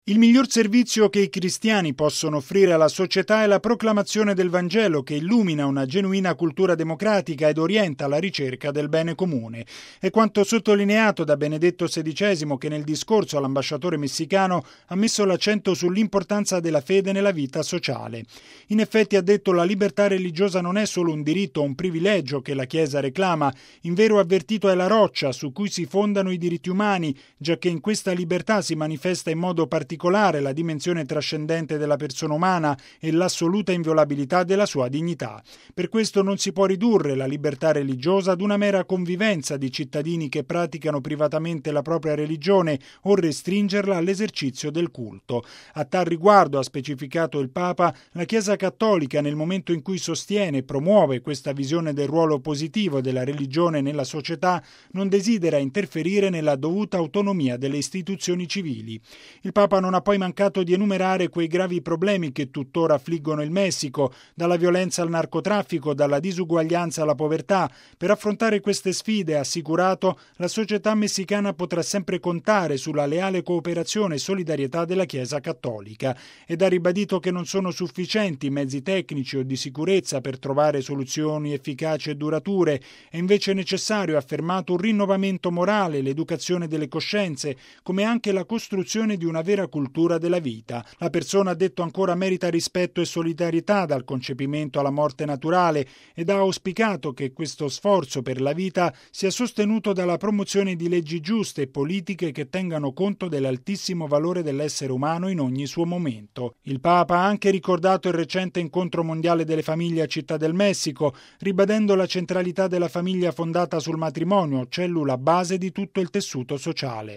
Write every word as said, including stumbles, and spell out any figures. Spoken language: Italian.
Il miglior servizio che i cristiani possono offrire alla società è la proclamazione del Vangelo, che illumina una genuina cultura democratica ed orienta la ricerca del bene comune. È quanto sottolineato da Benedetto sedicesimo, che nel discorso all'ambasciatore messicano ha messo l'accento sull'importanza della fede nella vita sociale. In effetti, ha detto, la libertà religiosa non è solo un diritto o un privilegio che la Chiesa reclama, invero avvertito è la roccia su cui si fondano i diritti umani, giacché in questa libertà si manifesta in modo particolare la dimensione trascendente della persona umana e l'assoluta inviolabilità della sua dignità. Per questo non si può ridurre la libertà religiosa ad una mera convivenza di cittadini che praticano privatamente la propria religione o restringerla all'esercizio del culto. A tal riguardo, ha specificato il Papa, la Chiesa Cattolica, nel momento in cui sostiene e promuove questa visione del ruolo positivo della religione nella società, non desidera interferire nella dovuta autonomia delle istituzioni civili. Il Papa non non ha poi mancato di enumerare quei gravi problemi che tuttora affliggono il Messico, dalla violenza al narcotraffico, dalla disuguaglianza alla povertà. Per affrontare queste sfide, ha assicurato, la società messicana potrà sempre contare sulla leale cooperazione e solidarietà della Chiesa Cattolica, ed ha ribadito che non sono sufficienti mezzi tecnici o di sicurezza per trovare soluzioni efficaci e durature. È invece necessario, ha affermato, un rinnovamento morale, l'educazione delle coscienze, come anche la costruzione di una vera cultura della vita. La persona, ha detto ancora, merita rispetto e solidarietà dal concepimento alla morte naturale, ed ha auspicato che questo sforzo per la vita sia sostenuto dalla promozione di leggi giuste e politiche che tengano conto dell'altissimo valore dell'essere umano in ogni suo momento. Il Papa ha anche ricordato il recente incontro mondiale delle famiglie a Città del Messico, ribadendo la centralità della famiglia fondata sul matrimonio, cellula base di tutto il tessuto sociale.